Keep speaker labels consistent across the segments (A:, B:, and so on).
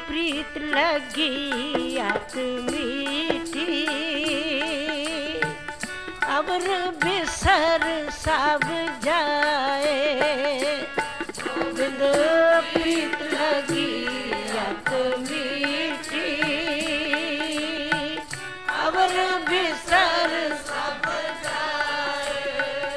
A: प्रीत लगी अत मीठी, अबर बिसर सब जाए। गोविंद प्रीत लगी अत मीठी, अबर बिसर सब जाए।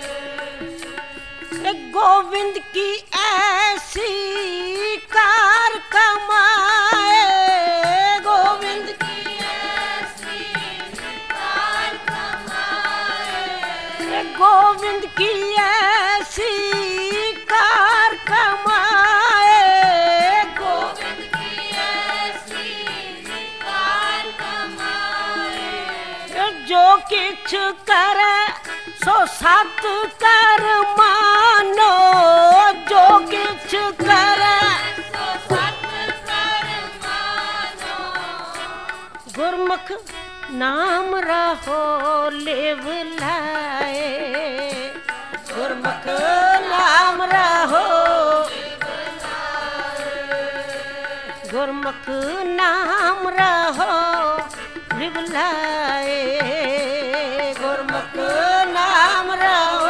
A: गोविंद की ऐसी कार कमाए, गोविंद की ऐसी कार कमाए, गोविंद की ऐसी कार कमाए, गोविंद की ऐसी कार कमाए। जो किछ करे सो सत कर मानो, जो किछ करे सो सत कर मानो। गुरमुख नाम रहो लेव लाए, गुरमुख नाम रहो, गुरमुख नाम रहो लिव लाए, गुरमुख नाम रहो।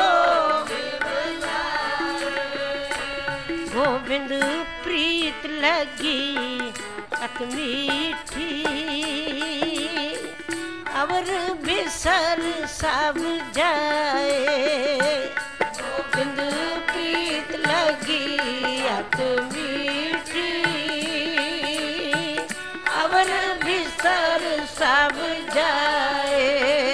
A: गोविंद प्रीत लगी अत मीठी, अवर बिसर सब जाए। गोविंद प्रीत लगी अत मीठी, अवर बिसर सब जाए।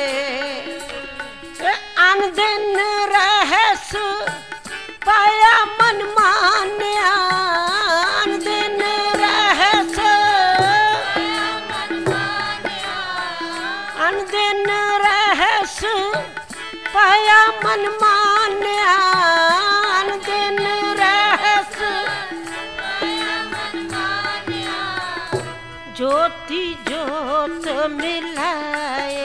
A: अन दिन रहस पाया मन मान्या, अन दिन रहस पाया मन मान्या, अन दिन रहस पाया मन मान्या, अन दिन रहस पाया मन मान्या। ज्योति ज्योत मिलाए,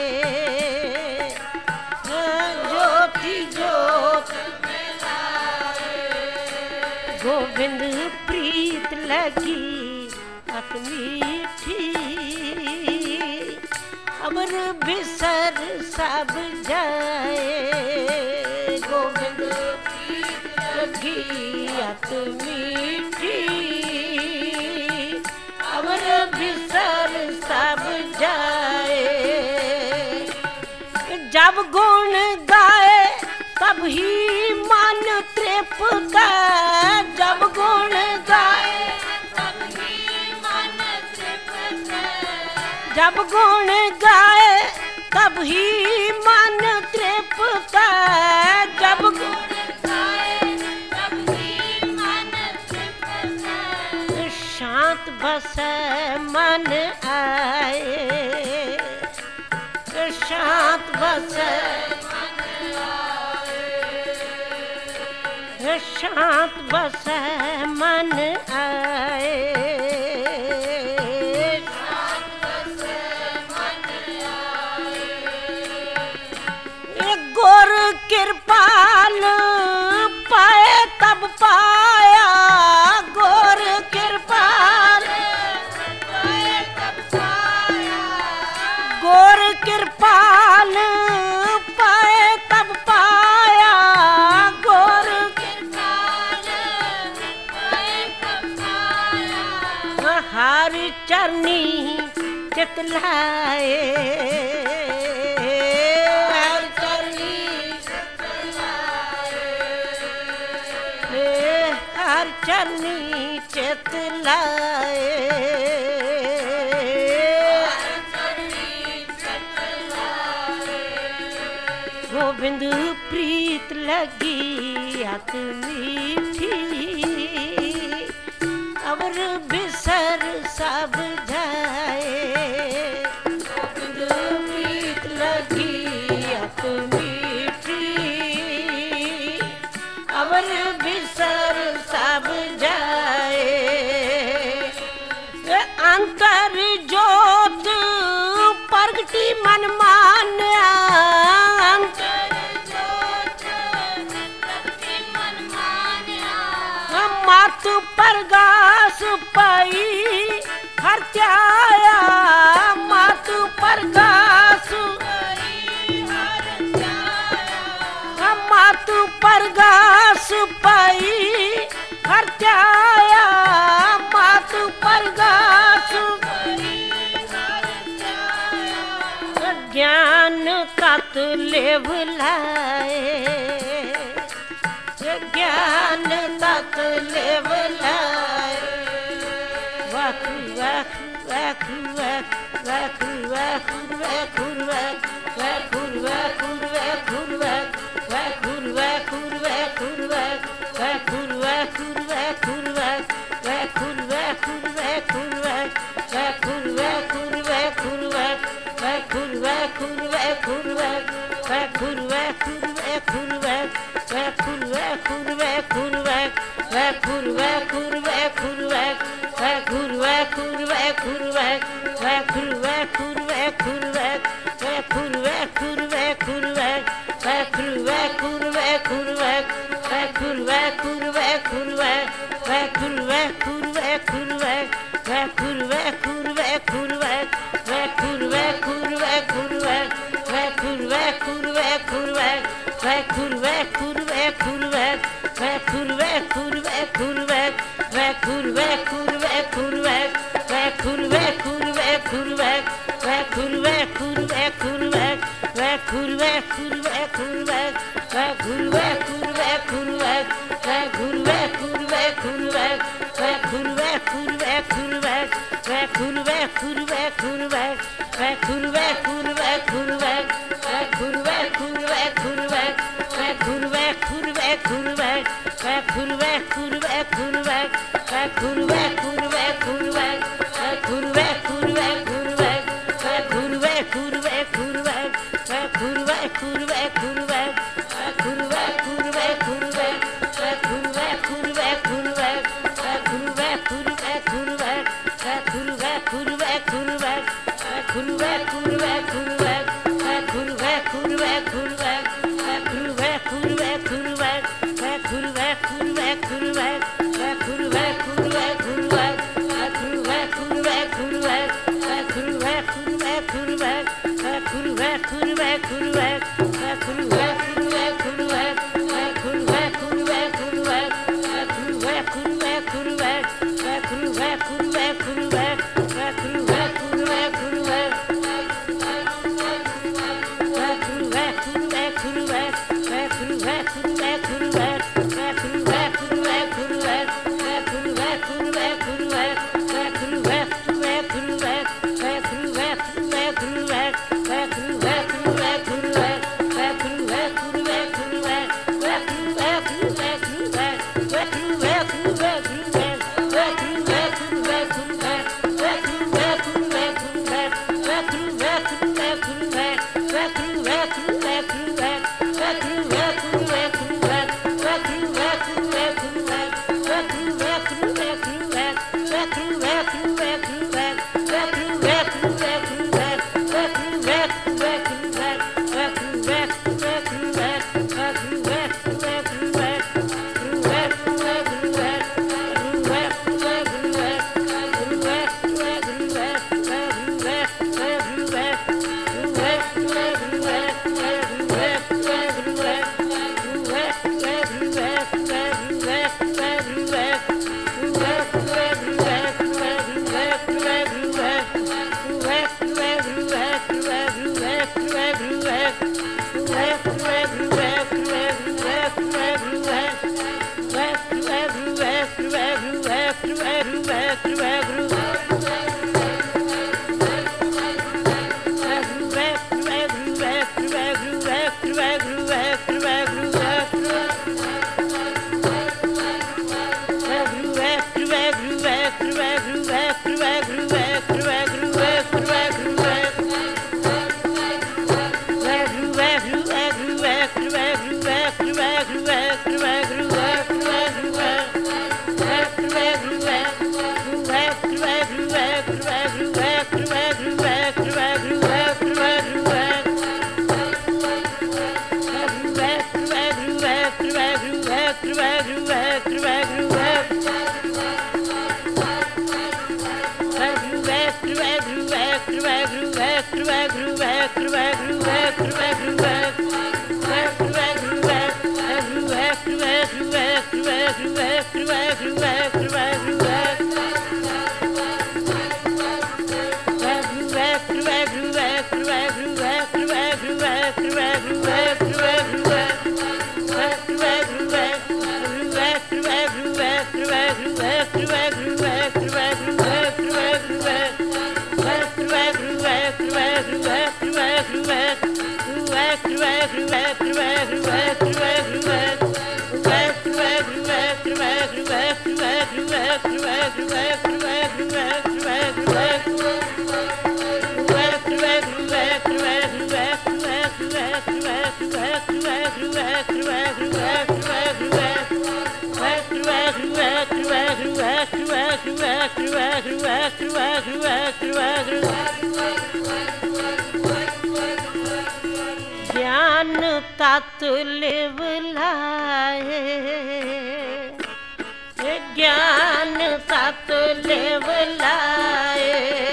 A: ज्योति ज्योत मिलाए। गोविंद प्रीत लगी अत मीठी, अमर बिसर सब जाए। गोविंद प्रीत लगी अत मीठी, अमर बिसर सब जाए। जब गुण गाए तब ही मन तृप्त, जब गुण गाए तब ही मन तृप्त, जब गुण गाए तब ही मन तृप्त, जब गुण गाए तब ही मन तृप्त। शांत बसे मन आए, शांत बसे मन आए, शांत बसे मन आए, शांत बसे मन आए। गुर कृपाल पाए तब पाया, गुर कृपाल पाए तब पाया, गुर कृपाल पाए तब पाया, गुर कृपाल पाए तब पाया। हर चरनी चित लाए, हर चरनी चित लाए, हर चरनी चित लाए। गोविंद प्रीत लगी अत मीठी, अवर बिसर सब जाए। गोविंद प्रीत लगी अत मीठी, अवर बिसर सब जाए। अंतर ज्योत प्रगटी मन मान्या, मत प्रगास पाई लेव लाए ज्ञान तत लेव लाए वख वख वख वख वख वख वख वख वख
B: Rag, ज्ञान तत लेवलाए, ज्ञान तत लेवलाए,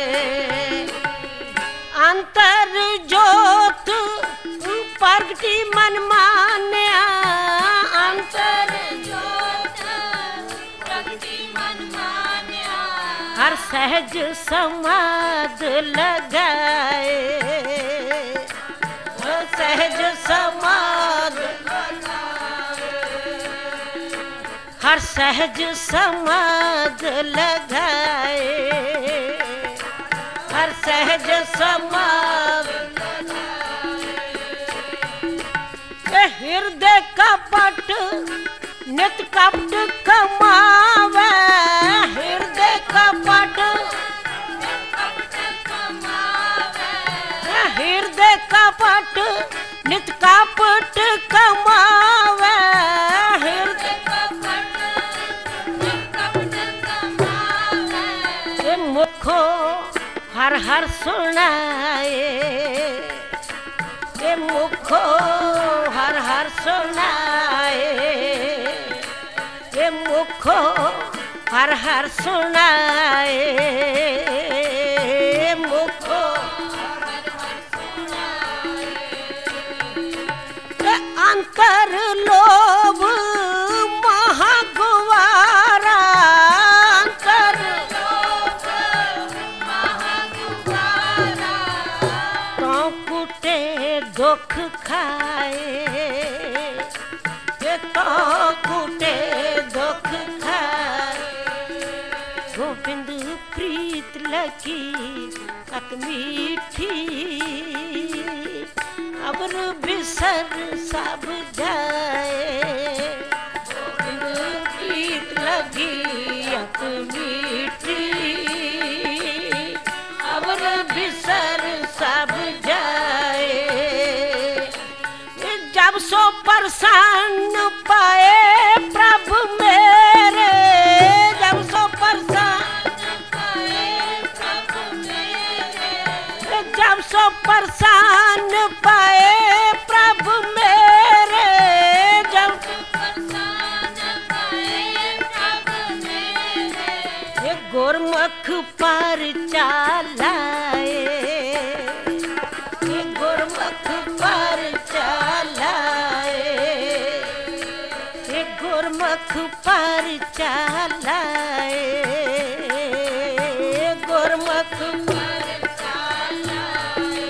B: अंतर जोत प्रगति मन मान्या, अंतर जोत प्रगति मन मान्या, हर सहज समाध लगाए, सहज समाध हर सहज समाध लगाए, हर सहज समाध हृदय कपट नित कपट कमावे, हृदय कपट हृदय कपट नित कपट कमावे, हृदय कपट नित कपट कमावे, मुखो हर हर सुनाए, मुखो हर हर सुनाए, मुखो हर हर सुनाए, मुखो अंतर लोभ महागुवारा, अंतर लोभ महागुवारा, तो कुटे दुख खाए, तो कुटे दुख खाए, गोविंद प्रीत लगी कत मीठी, अबर बिसर सब जाए, गोविंद प्रीत लगी अत मीठी, अबर बिसर सब जाए, जब सो प्रसन्न पाए प्रभु मेरे, जब सो प्रसन्न पाए प्रभु मेरे, जब सो प्रसन्न पाए प्रभु मेरे, जब प्रसन्न पाए प्रभु मेरे, गुरमुख पर चलाए, गुरमुख पर चलाए, गुरमुख पर चलाए, गुरमुख पर चलाए,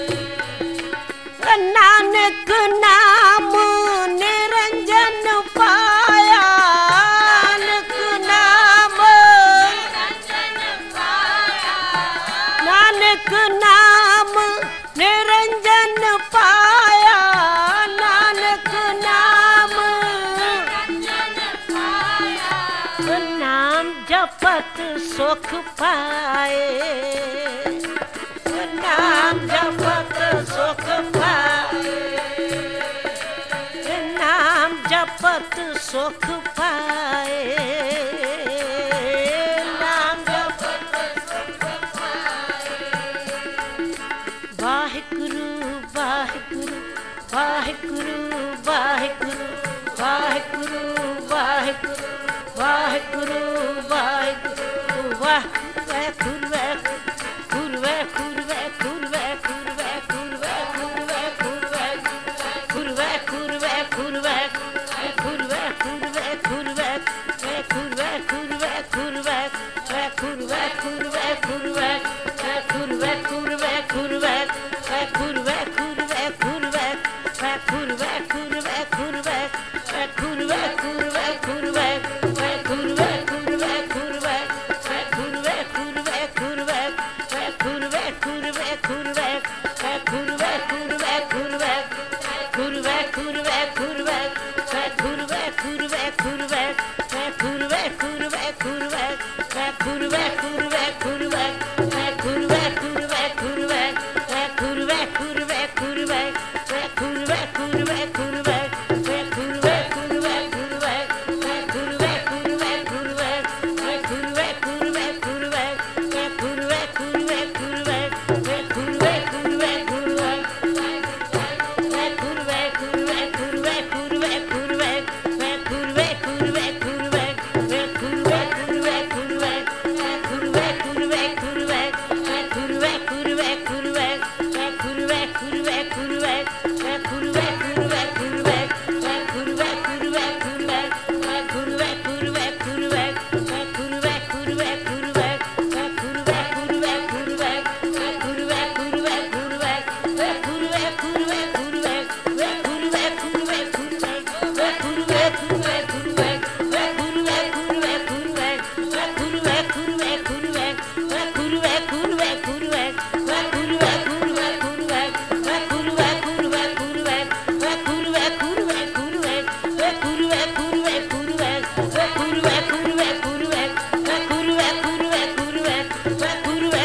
B: नानक नाम निरंजन पाया, नानक नाम निरंजन पाया, नानक नाम निरंजन पाया, नानक नाम निरंजन पाया, नाम जपत सुख पाए, नाम जपत सुख पाए, नाम जपत सुख पाए, नाम जपत सुख पाए, वाहिगुरु वाहिगुरु वाहिगुरु वाहिगुरु वाहिगुरु वाहिगुरु वाहिगुरु वाहिगुरु वाह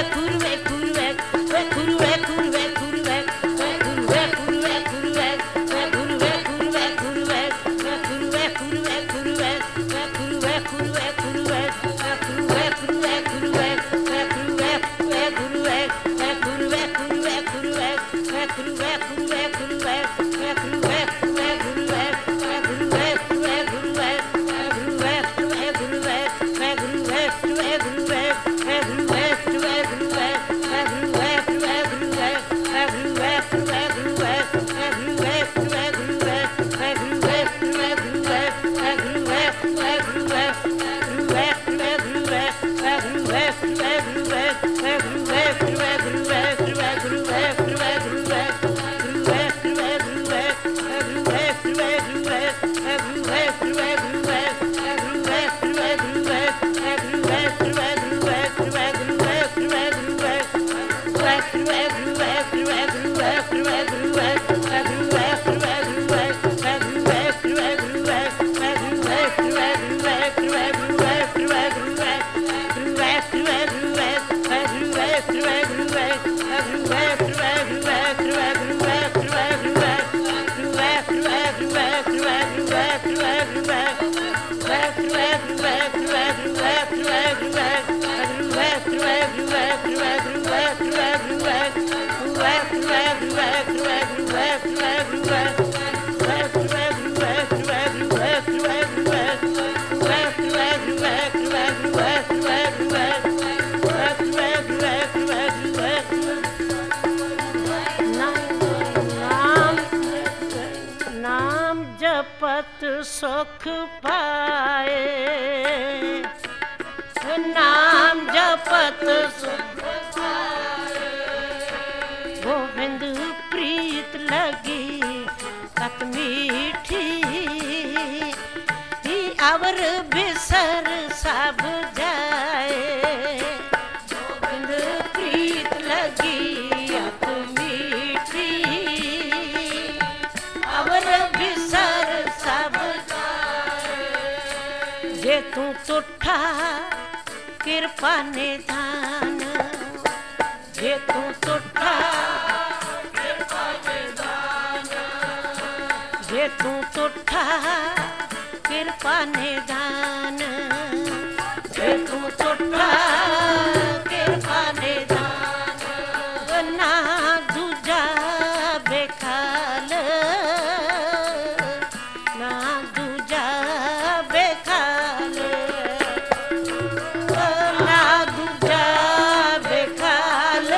A: नाम जपत सुख पाए, नाम जपत सुख पाए, गोविंद प्रीत लगी तक मीठी, अवर बिसर सब जाए, गोविंद प्रीत लगी अत मीठी, अवर बिसर सब जाए, जे तू तुठा कृपा निधान, जे तू तुठा कृपा निधान, जे तू तुठा कृपा निधान, जे तू तुठा कृपा निधान, ना दूजा बेखाल, ना दूजा बेखाल, ना दूजा बेखाल,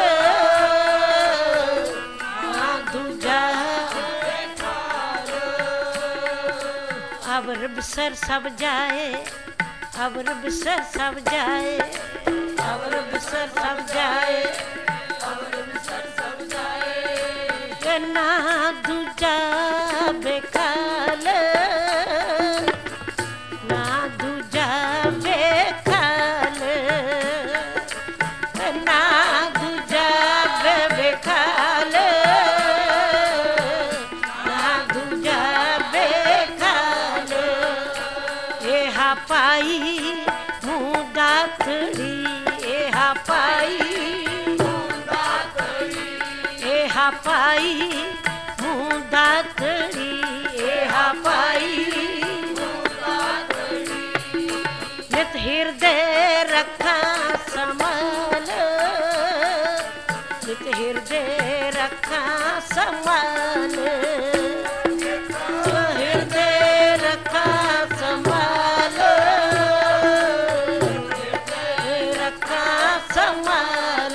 A: ना दूजा बेखाल, अवर बिसर सब जाए, अवर बिसर सब जाए, अवर बिसर सब जाए, अवर बिसर सब जाए, ना दूजा बेखाल, ना दूजा बेखाल, ना दूजा बेखाल, ना दूजा बेखाल, एहा पाई मुँह दातड़ी, एहा पाई मुँह दातड़ी, एहा पाई मुँह दातड़ी, एहा पाई मुँह दातड़ी, नित हृदय रखा संभाल, नित हृदय रखा संभाल, हृदय रखा संभाल, रखा संभाल,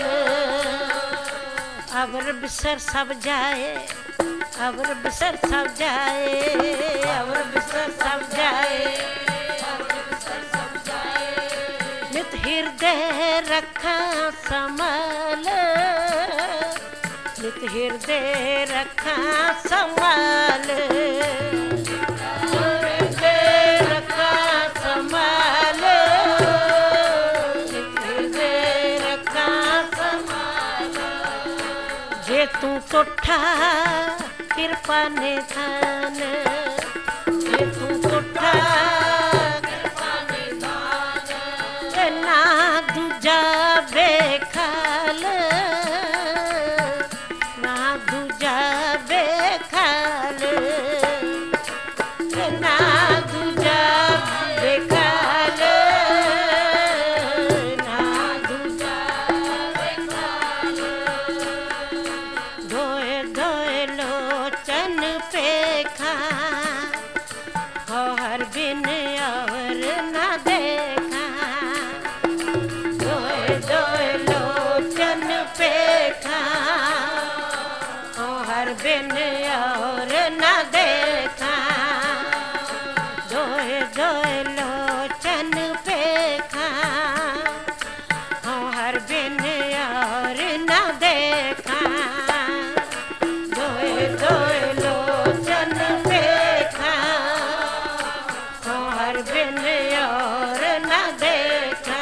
A: अवर बिसर सब जाए, अवर बिसर सब जाए, अवर बिसर सब जाए, अवर बिसर सब जाए, नित हृदय रखा संभाल, नित हृदय रखा संभाल, हृदय रखा संभाल, नित हृदय रखा संभाल, जे तू तुठा कृपा निधान, जे तू तुठा कृपा निधान, ना दूजा बेखाल, बिन और न देखा, दोए दोए लोचन पेखा, हर बिन और न देखा, दोए दोए लोचन पेखा, हर बिन और न देखा,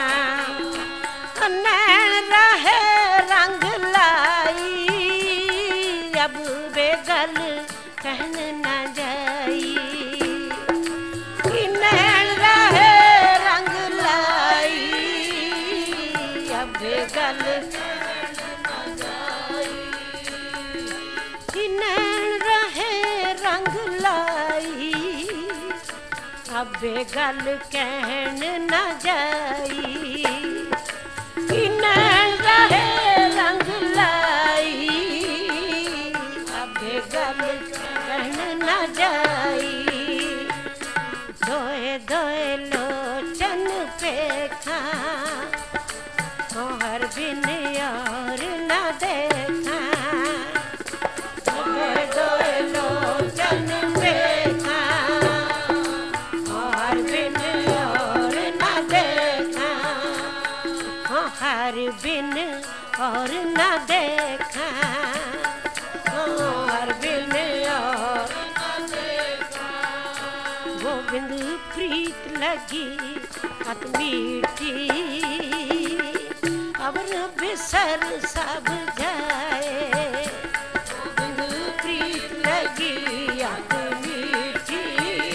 A: नैन रहे रंग लाई, अब बेगल कहन न जाई, कि नैन रहे रंग लाई, अब बेगल कहन न जाई, कि नैन रहे रंग लाई, अब बेगल कहन न जाई, कि नैन रहे रंग लाई, अब बेगल कहन न जाई, दोए दोए लोचन पेखा, हर बिन और न देखा, दोए दोए लोचन पेखा, हर बिन और न देखा, हर बिन और न देखा, हर बिन और न देखा, गोविंद प्रीत लगी अत मीठी, अवर बिसर सब जाए, गोविंद प्रीत लगी अत मीठी,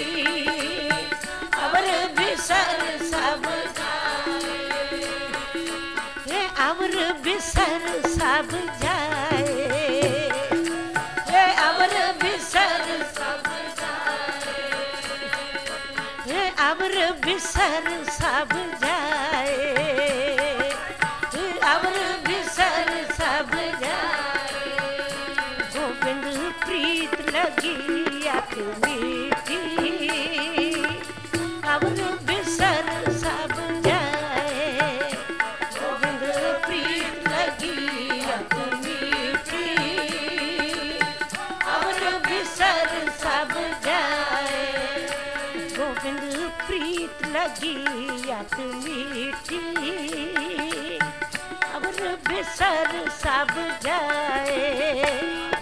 A: अवर बिसर सब जाए, अवर बिसर सब जाए, अवर बिसर सब जाए, अवर बिसर सब जाए, अवर बिसर सब जाए, गोविंद प्रीत लगी अत मीठी, अवर बिसर सब जाए, गोविंद प्रीत लगी अत मीठी, अवर बिसर सब जाए, गोविंद प्रीत लगी अत मीठी, अवर बिसर सब जाए।